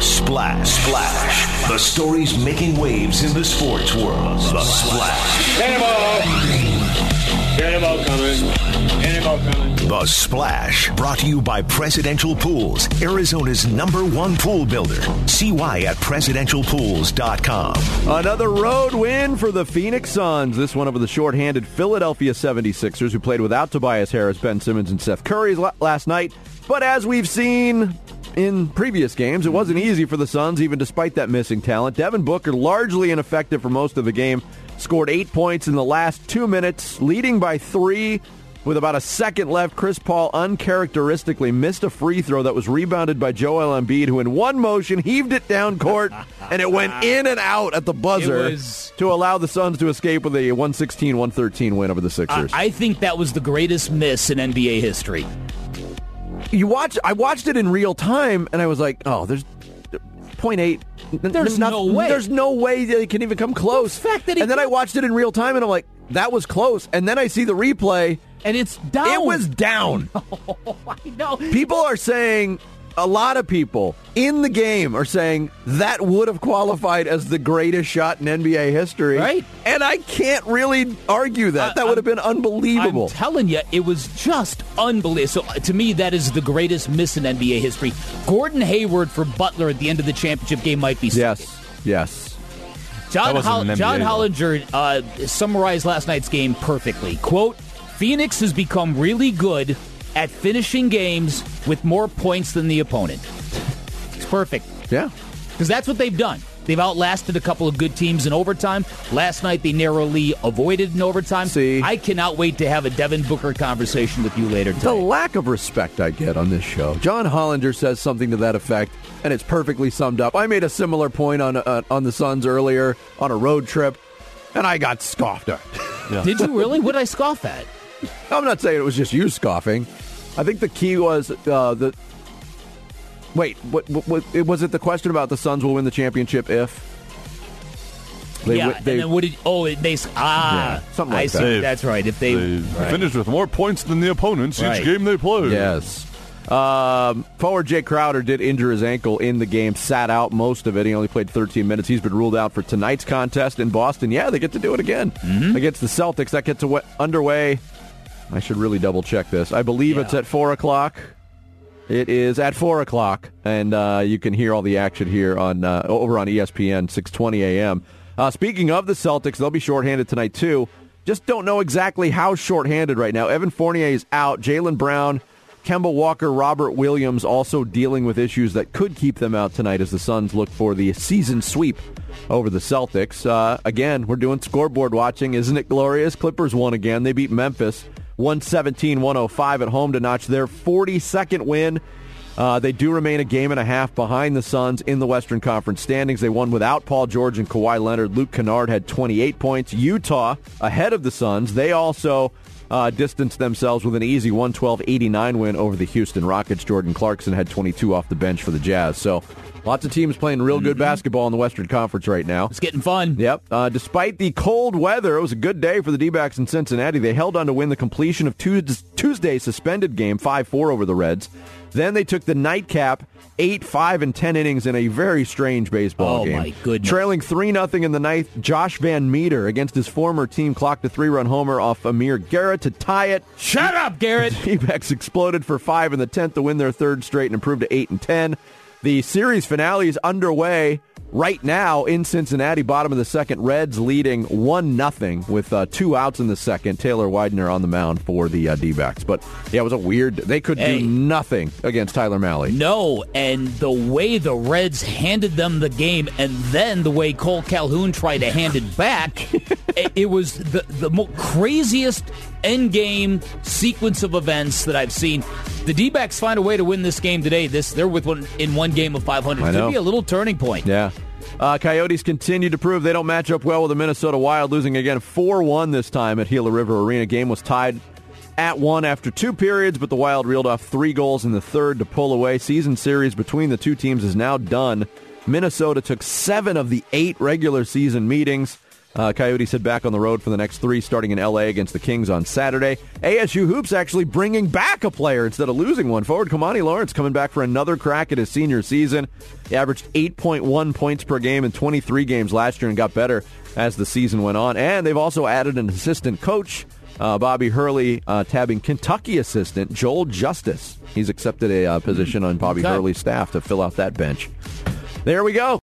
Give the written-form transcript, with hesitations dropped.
Splash. The stories making waves in the sports world. The Splash. Cannonball coming. The Splash, brought to you by Presidential Pools, Arizona's #1 pool builder. See why at presidentialpools.com. Another road win for the Phoenix Suns. This one over the shorthanded Philadelphia 76ers, who played without Tobias Harris, Ben Simmons, and Seth Curry last night. But as we've seen in previous games, it wasn't easy for the Suns, even despite that missing talent. Devin Booker, largely ineffective for most of the game, scored 8 points in the last 2 minutes, leading by 3 with about a second left. Chris Paul uncharacteristically missed a free throw that was rebounded by Joel Embiid, who in one motion heaved it down court, and it went in and out at the buzzer to allow the Suns to escape with a 116-113 win over the Sixers. I think that was the greatest miss in NBA history. I watched it in real time, and I was like, oh, there's 0.8. There's no way. There's no way they can even come close. And then I watched it in real time, and I'm like, that was close. And then I see the replay. And it's down. It was down. I know. People are saying, a lot of people in the game are saying that would have qualified as the greatest shot in NBA history. Right. And I can't really argue that. That would have been unbelievable. I'm telling you, it was just unbelievable. So to me, that is the greatest miss in NBA history. Gordon Hayward for Butler at the end of the championship game might be second. Yes. John Hollinger summarized last night's game perfectly. Quote, Phoenix has become really good at finishing games with more points than the opponent. It's perfect. Yeah. Because that's what they've done. They've outlasted a couple of good teams in overtime. Last night, they narrowly avoided in overtime. I cannot wait to have a Devin Booker conversation with you later today. The lack of respect I get on this show. John Hollinger says something to that effect, and it's perfectly summed up. I made a similar point on the Suns earlier on a road trip, and I got scoffed at. Yeah. Did you really? What did I scoff at? I'm not saying it was just you scoffing. I think the key was Wait, what was it the question about the Suns will win the championship if? And then what did? something like that. That's right. If they finished with more points than the opponents each game they played. Yes. Forward Jay Crowder did injure his ankle in the game, sat out most of it. He only played 13 minutes. He's been ruled out for tonight's contest in Boston. Yeah, they get to do it again against the Celtics. That gets underway. I should really double-check this. I believe it's at 4 o'clock. It is at 4 o'clock, and you can hear all the action here on over on ESPN, 6:20 a.m. Speaking of the Celtics, they'll be shorthanded tonight, too. Just don't know exactly how shorthanded right now. Evan Fournier is out. Jaylen Brown, Kemba Walker, Robert Williams also dealing with issues that could keep them out tonight as the Suns look for the season sweep over the Celtics. Again, we're doing scoreboard watching. Isn't it glorious? Clippers won again. They beat Memphis 117-105 at home to notch their 42nd win. They do remain a game and a half behind the Suns in the Western Conference standings. They won without Paul George and Kawhi Leonard. Luke Kennard had 28 points. Utah ahead of the Suns. They also distanced themselves with an easy 112-89 win over the Houston Rockets. Jordan Clarkson had 22 off the bench for the Jazz. So lots of teams playing real good basketball in the Western Conference right now. It's getting fun. Yep. Despite the cold weather, it was a good day for the D-backs in Cincinnati. They held on to win the completion of Tuesday's suspended game, 5-4 over the Reds. Then they took the nightcap, 8, 5, and 10 innings in a very strange baseball game. Oh, my goodness. Trailing 3-0 in the ninth, Josh Van Meter against his former team clocked a 3-run homer off Amir Garrett to tie it. Shut up, Garrett! The D-backs exploded for 5 in the 10th to win their third straight and improve to 8 and 10. The series finale is underway right now in Cincinnati, bottom of the second. Reds leading 1-0 with 2 outs in the second. Taylor Widener on the mound for the D-backs. But, yeah, it was a weird... They could do nothing against Tyler Mahle. No, and the way the Reds handed them the game and then the way Cole Calhoun tried to hand it back, it was the craziest endgame sequence of events that I've seen. The D-backs find a way to win this game today. They're with one game of 500. It could be a little turning point. Yeah. Coyotes continue to prove they don't match up well with the Minnesota Wild, losing again 4-1 this time at Gila River Arena. Game was tied at 1 after 2 periods, but the Wild reeled off 3 goals in the third to pull away. Season series between the two teams is now done. Minnesota took 7 of the 8 regular season meetings. Coyotes head back on the road for the next 3, starting in L.A. against the Kings on Saturday. ASU Hoops actually bringing back a player instead of losing one. Forward Kamani Lawrence coming back for another crack at his senior season. He averaged 8.1 points per game in 23 games last year and got better as the season went on. And they've also added an assistant coach, Bobby Hurley, tabbing Kentucky assistant Joel Justice. He's accepted a position on Bobby Hurley's staff to fill out that bench. There we go.